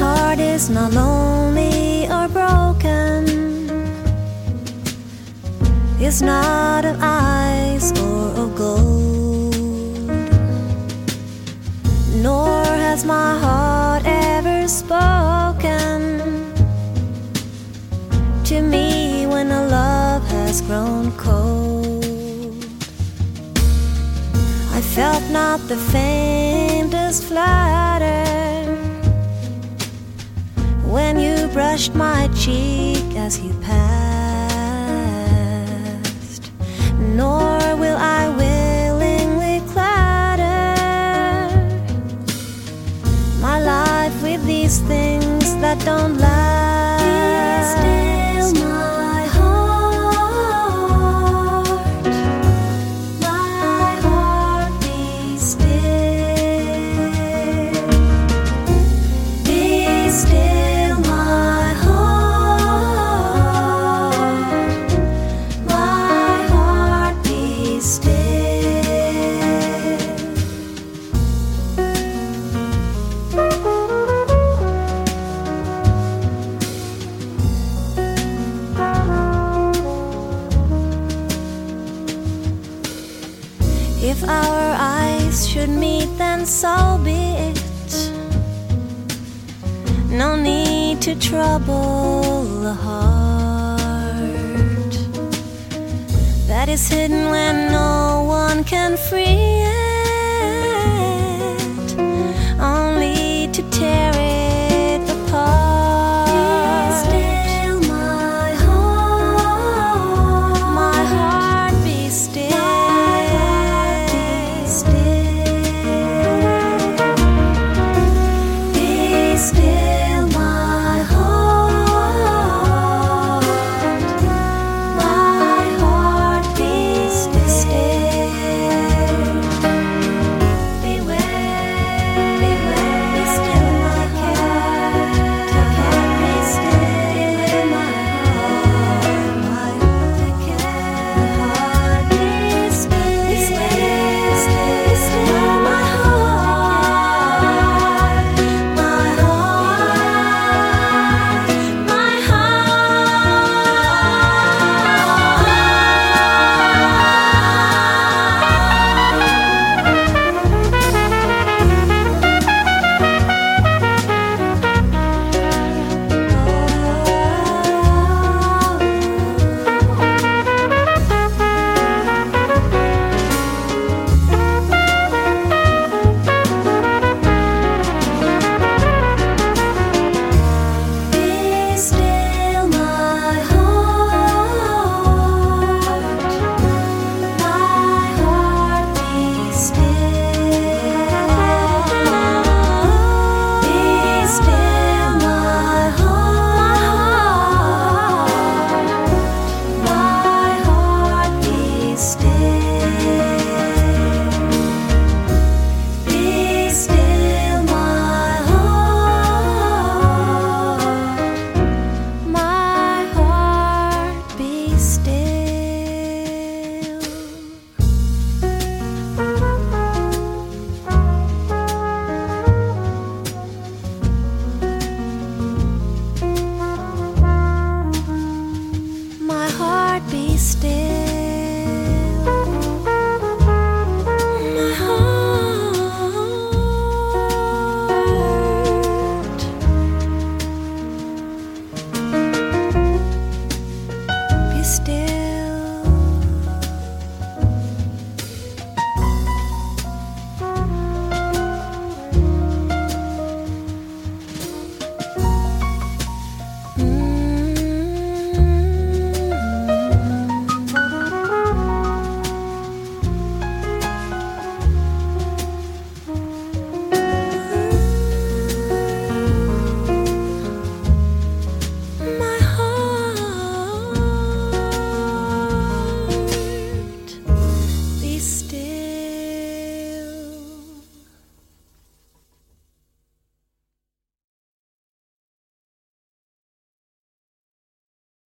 heart is not lonely or broken. It's not of ice or of gold, nor has my heart ever spoken to me when a love has grown cold. I felt not the faintest flutter when you brushed my cheek as you passed, nor will I willingly clatter my life with these things that don't last. Be still, my heart, be still. Be still, my heart, be still. If our eyes should meet, then so be it. No need to trouble the heart that is hidden when no one can free it, only to tear it apart. Be still, my heart, be still. Be still.